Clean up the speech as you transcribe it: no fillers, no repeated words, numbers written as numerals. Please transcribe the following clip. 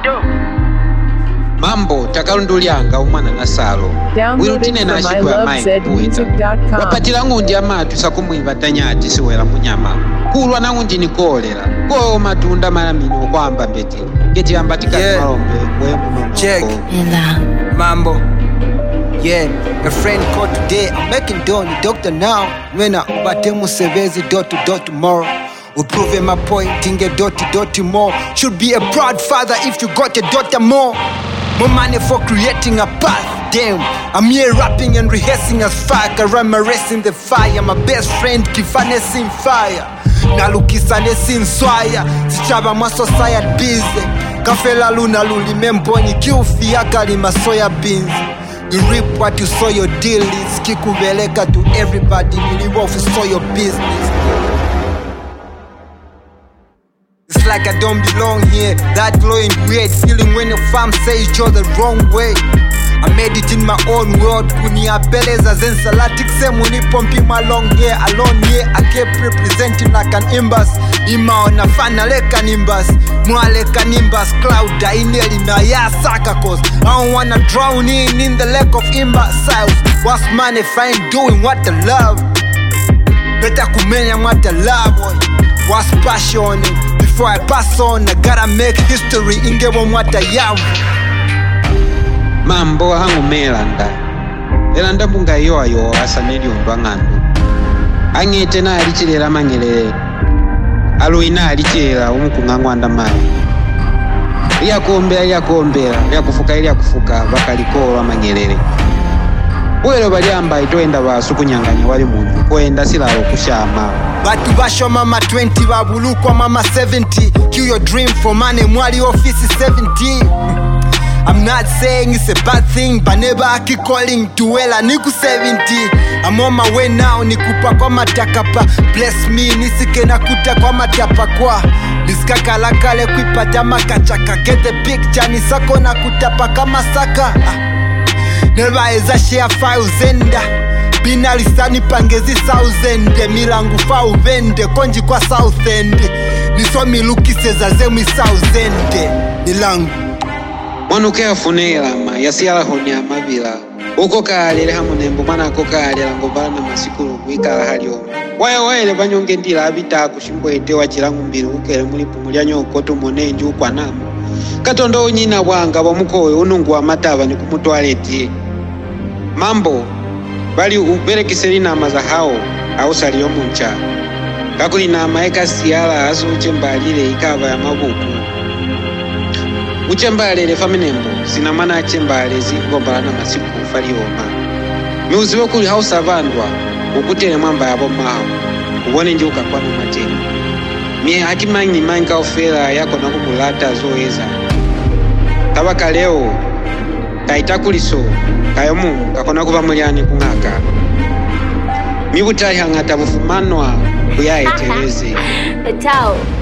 Mambo takalundulyanga umwana nasalo wirutine nashikwa mai kuita wapatila ngundi amatu sakumwiva tanyati siwela munyama kulwa na ngundi nikolera ko matunda malamino kwamba mbeti keti ambatika malombe wemuno check Mambo. Yeah, a friend called today. I'm making dough, doctor now. When I batemu sevezi dot to dot tomorrow. We prove my point, inge dot to dot more. Should be a proud father if you got a daughter more. More money for creating a path. Damn, I'm here rapping and rehearsing as fuck. I run my race in the fire. My best friend Kifane sin fire. Nalukisane sin swaya. Sichaba ma society busy. Kafela luna luli memboni kiufi akalima soya beans. You reap what you sow, your deal is kikubeleka to everybody. Niliwa for your business. It's like I don't belong here. That glowing weird feeling when your fam say each other the wrong way. I made it in my own world. Kunia beleza zensalatic same pompi my long hair. Alone here I kept representing like an imbas. Ima on a fana leka nimbas. Mwale kanimbas cloud daineli na ya saka cause I don't wanna drown in the lake of imbeciles. What's money if I ain't doing what I love? Better kumenya what I love. What's passion? Before I pass on I gotta make history. Ingewa what I am. Mambo hangu melanda elanda bunga yoyo asaneli ondwa ngando angete na alichilera mangele aluina alichilera umukungangwanda mai lyakombera lyakufuka bakalikolo amangelele bwelo balyamba itoenda basukunyanganya wali muntu kwenda silalo kushama batu bashoma mama 20 babulukwa mama 70 kill your dream for money mwali office 70. I'm not saying it's a bad thing, but never I keep calling to wela niku 70. I'm on my way now, nikupa kwa matakapa. Bless me, nisike nakuta kwa matapa kwa. Niskaka lakale kuipata makachaka. Get the picture, nisako nakutapa kama saka. Never eza share 5,000. Bina lisani pangezi 1,000. Milangu fa uvende, konji kwa South End. Nisomi lukise za zemi 1,000. Nilangu Mwanu keafunela ma yasiala honya mabila uko kalele hamunembo mwana ko kalele ngobala na masikulu kuikala halyo waye banyonge ndila abita kushimboete wachilangu mbili ukele mulipu mulyanyo koto monenji ukwanama katondo unyina bwanga bamukowe unungu wa mataba ni kumutwaleti mambo bali uberekiseli na mazahao au saliyo muncha kakuli na maeka siala aso uchembalile ikava ya mabuku uchembalele faminembo sinamana achembale zingombala na masiku falioma miuziwe kuli hausa vandwa ukutele mwamba yabo maho ubone nje ukakwana mateni mie hakimanyi manga ofela yako na kumulata zoeza tabaka leo kaitakuliso kayomu kakona kuva mulyani kungaka mibutayi hangata bufumanwa kuyaeteleze Tao